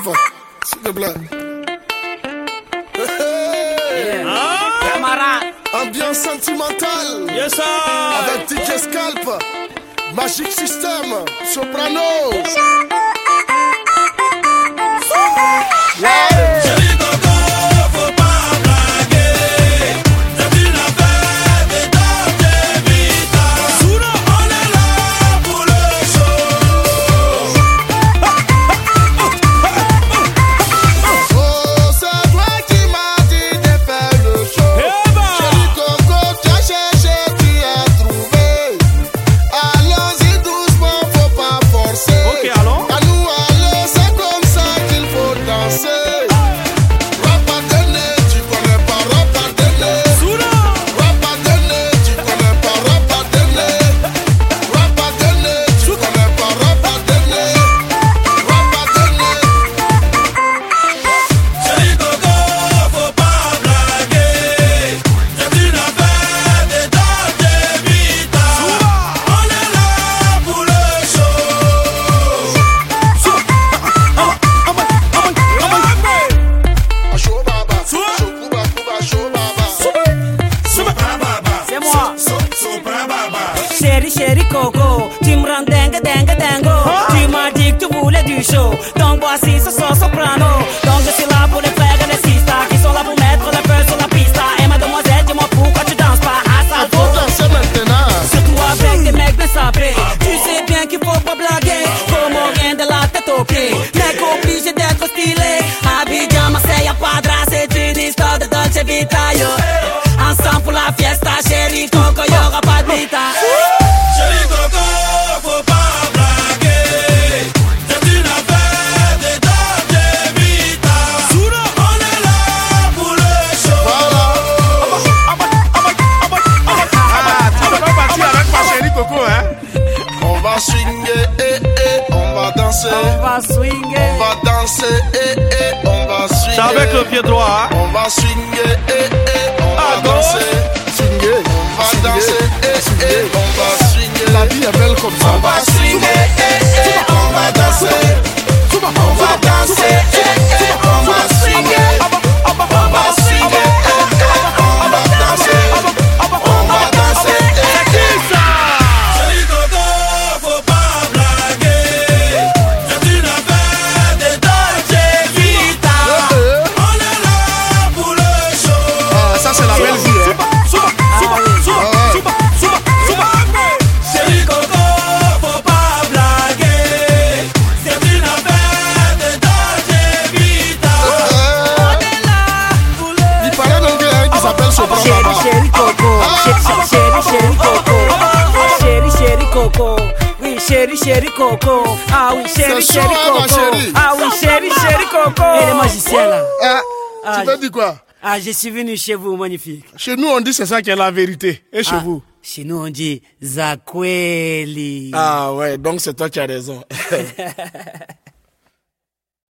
Alpha, s'il te plaît. Camarade. Ambiance sentimentale. Yes, sir. Avec DJ Scalp, Magic System, Soprano. Chérie Coco, faut pas blaguer. C'est une affaire de Dolce Vita. On est là pour le show. Oh, c'est toi qui m'as dit de faire le show. Chérie Coco, tu as cherché, tu as trouvé. Allons-y doucement, faut pas forcer. Ok, allons. À nous aller, c'est comme ça qu'il faut danser. Rapadene, tu connais pas Rapadene. Rapadene, tu connais pas Rapadene. Rapadene, tu connais pas Rapadene. Rapadene. Chérie Coco, faut pas blaguer. C'est une affaire de Dolce Vita. On est là pour le show. Show baba, show kuba kuba, show baba. C'est moi. Sopra baba. Chérie Coco, tu me rends dingue. Tu m'as dit que tu voulais du show. Donc voici ce son soprano. Donc je suis là pour les frères et les sisters qui sont là pour mettre le feu sur la piste. Et mademoiselle, dis-moi pourquoi tu danses pas à ça. Faut danser maintenant. Surtout avec des mecs bien sapés. Tu sais bien qu'il faut pas blaguer. Comment rien de la tête aux pieds. Mec obligé d'être stylé. Abidjan, Marseille, à Padra, c'est une histoire de Dolce Vita, yo. Ensemble pour la fiesta, chérie Coco, y'aura pas de vita. Chérie Coco, faut pas blaguer. C'est une affaire de Dolce Vita. On est là pour le show. Tu vas pas partir avec ma chérie Coco, hein? On va swinguer, on va danser. On va swinger. On va danser, on va swinguer. C'est avec le pied droit, hein? On va swinguer, on À va gauche. danser. Swinguer, on va danser, on va swinguer. La vie est belle comme ça. On va swinguer, on va danser. On va danser, on va swinguer. On va swinguer, on va danser. On va danser. Chérie Coco, faut pas blaguer. C'est une affaire de Dolce Vita. On est là pour le show. Ah, ça c'est la belle vie, hein. Chérie Coco, faut pas blaguer. C'est une affaire de Dolce Vita. On est là pour le Il paraît donc qu'il y a un qui s'appelle Soprano. Chérie Coco. Chérie Coco. Oui, chérie Coco. Ah oui, chérie C'est chaud, hein, ma Coco. chérie. Ah oui, chérie Coco. Et les magiciens là. Tu t'as dit quoi? Ah, je suis venu chez vous, magnifique. Chez nous, on dit c'est ça qui est la vérité. Et chez vous? Chez nous, on dit Zakweli. Ah ouais, donc c'est toi qui as raison.